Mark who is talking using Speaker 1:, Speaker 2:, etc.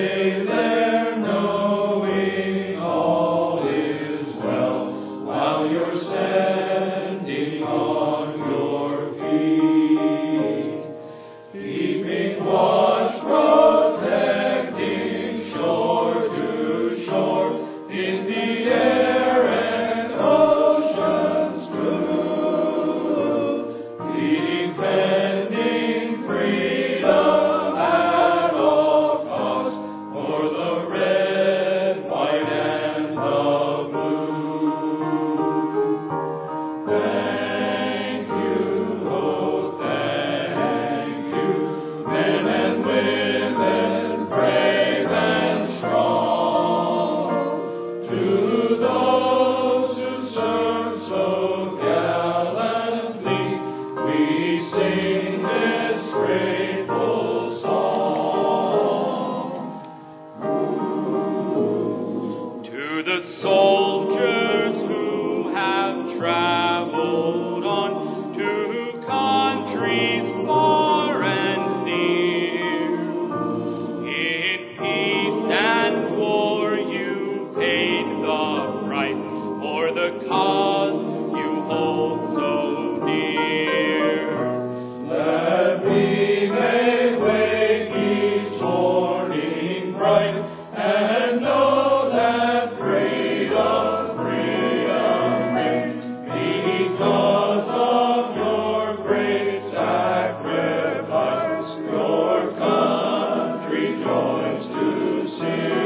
Speaker 1: stay there knowing all is well while you're standing on your feet. Keeping watch, protecting shore to shore in the air and oceans blue. Defending freedom at all costs for the red, white, and the blue. Thank you, oh thank you, men and women, brave and strong. To those who serve so gallantly, we sing this grateful song. To the soldiers who have traveled on to countries far and near, in peace and war you paid the price for the cause you hold so dear. That we may wake each morning bright and know that freedom rings because of your great sacrifice. Your country joins to sing.